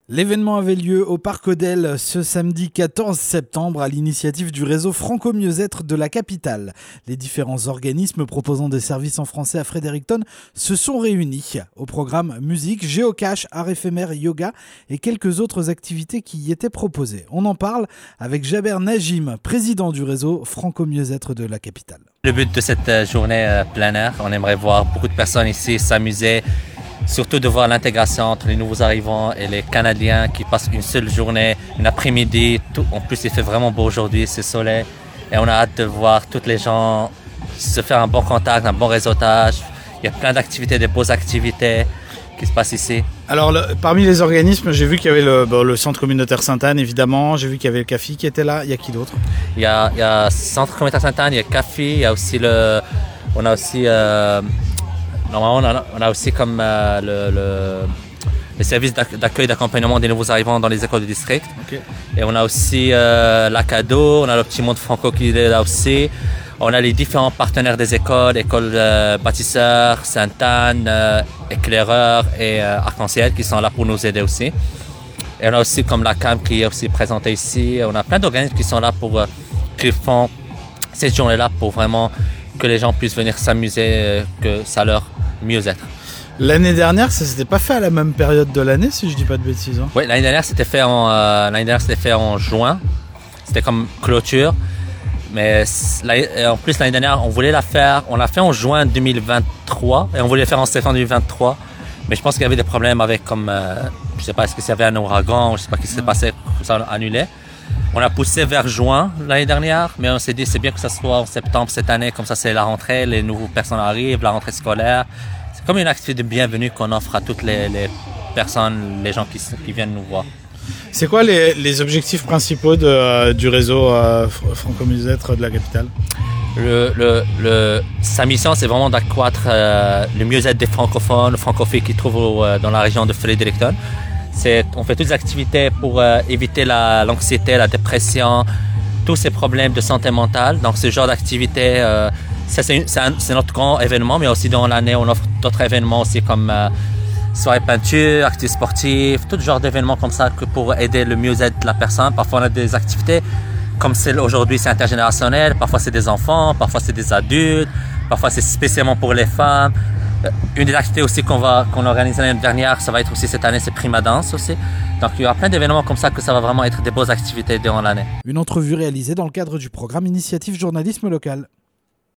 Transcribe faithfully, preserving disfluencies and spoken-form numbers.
L'événement avait lieu au Parc Odell ce samedi quatorze septembre à l'initiative du réseau Franco Mieux-être de la capitale. Les différents organismes proposant des services en français à Fredericton se sont réunis. Au programme musique, géocache, art éphémère, yoga et quelques autres activités qui y étaient proposées. On en parle avec Jaber Najim, président du réseau Franco Mieux-être de la capitale. Le but de cette journée plein air, on aimerait voir beaucoup de personnes ici s'amuser. Surtout de voir l'intégration entre les nouveaux arrivants et les Canadiens qui passent une seule journée, une après-midi. Tout, en plus, il fait vraiment beau aujourd'hui, c'est soleil. Et on a hâte de voir tous les gens se faire un bon contact, un bon réseautage. Il y a plein d'activités, de beaux activités qui se passent ici. Alors, le, parmi les organismes, j'ai vu qu'il y avait le, bon, le Centre communautaire Sainte-Anne, évidemment. J'ai vu qu'il y avait le C A F I qui était là. Il y a qui d'autre? Il y a, il y a Centre communautaire Sainte-Anne, il y a C A F I, il y a aussi le... On a aussi... Euh, Normalement, on a, on a aussi comme euh, le, le, les services d'accueil et d'accompagnement des nouveaux arrivants dans les écoles du district. Okay. Et on a aussi euh, l'Acado, on a le Petit Monde Franco qui est là aussi. On a les différents partenaires des écoles, écoles euh, bâtisseurs, Sainte-Anne, euh, éclaireurs et euh, Arc-en-Ciel qui sont là pour nous aider aussi. Et on a aussi comme la C A M qui est aussi présentée ici. On a plein d'organismes qui sont là pour, euh, qui font cette journée-là pour vraiment que les gens puissent venir s'amuser, euh, que ça leur mieux-être. L'année dernière, ça s'était pas fait à la même période de l'année, si je dis pas de bêtises. Hein. Oui, l'année dernière, c'était fait en euh, l'année dernière, c'était fait en juin. C'était comme clôture. Mais en plus, l'année dernière, on voulait la faire, on l'a fait en juin deux mille vingt-trois et on voulait la faire en septembre deux mille vingt-trois. Mais je pense qu'il y avait des problèmes avec, comme, euh, je sais pas, est-ce qu'il y avait un ouragan, je sais pas ce qui s'est passé, ça a annulé. On a poussé vers juin l'année dernière, mais on s'est dit c'est bien que ça soit en septembre cette année, comme ça c'est la rentrée, les nouvelles personnes arrivent, la rentrée scolaire. C'est comme une activité de bienvenue qu'on offre à toutes les, les personnes, les gens qui, qui viennent nous voir. C'est quoi les, les objectifs principaux de, euh, du réseau euh, Franco Mieux-être de la capitale? Le, le, le, sa mission, c'est vraiment d'accroître euh, le mieux-être des francophones, francophiles qui trouvent euh, dans la région de Fredericton. C'est, on fait toutes les activités pour euh, éviter la, l'anxiété, la dépression, tous ces problèmes de santé mentale. Donc, ce genre d'activité, euh, ça, c'est, c'est, un, c'est notre grand événement, mais aussi dans l'année, on offre d'autres événements aussi comme euh, soirée peinture, activités sportives, tout genre d'événements comme ça que pour aider le mieux-être de la personne. Parfois, on a des activités comme celle aujourd'hui, c'est intergénérationnel. Parfois, c'est des enfants, parfois, c'est des adultes, parfois, c'est spécialement pour les femmes. Une des activités aussi qu'on va qu'on organise l'année dernière, ça va être aussi cette année, c'est Prima Danse aussi. Donc il y aura plein d'événements comme ça que ça va vraiment être des bonnes activités durant l'année. Une entrevue réalisée dans le cadre du programme Initiative Journalisme Local.